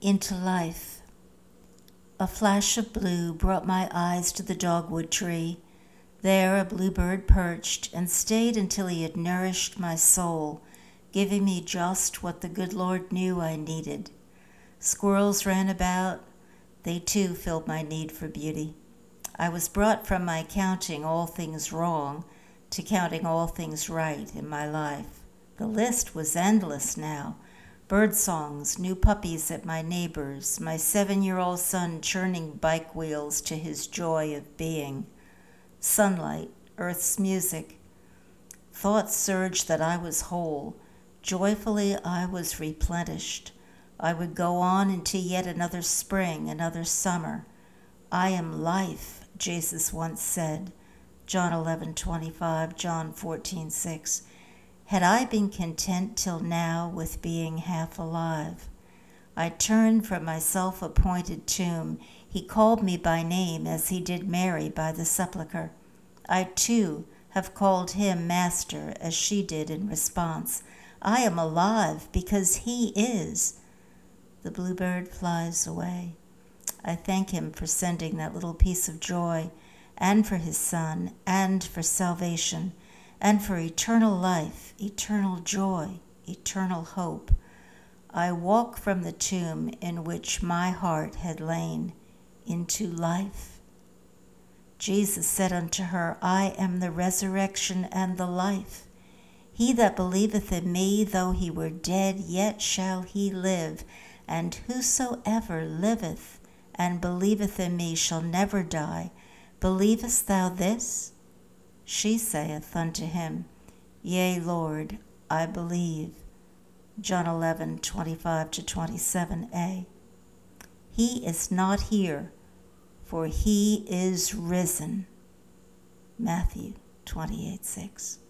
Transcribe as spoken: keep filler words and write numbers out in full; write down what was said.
into life. A flash of blue brought my eyes to the dogwood tree. There a bluebird perched and stayed until he had nourished my soul, giving me just what the good Lord knew I needed. Squirrels ran about. They too filled my need for beauty. I was brought from my counting all things wrong to counting all things right in my life. The list was endless now. Bird songs, new puppies at my neighbor's, my seven-year-old son churning bike wheels to his joy of being. Sunlight, earth's music. Thoughts surged that I was whole. Joyfully I was replenished. I would go on into yet another spring, another summer. I am life, Jesus once said. John eleven twenty-five, John fourteen six. Had I been content till now with being half alive? I turned from my self-appointed tomb. He called me by name as he did Mary by the sepulchre. I too have called him Master as she did in response. I am alive because he is. The bluebird flies away. I thank him for sending that little piece of joy, and for his son, and for salvation, and for eternal life, eternal joy, eternal hope. I walk from the tomb in which my heart had lain into life. Jesus said unto her, I am the resurrection and the life. He that believeth in me, though he were dead, yet shall he live. And whosoever liveth and believeth in me shall never die. Believest thou this? She saith unto him, Yea, Lord, I believe. John eleven twenty-five to twenty-seven a. He is not here, for he is risen. Matthew twenty-eight six.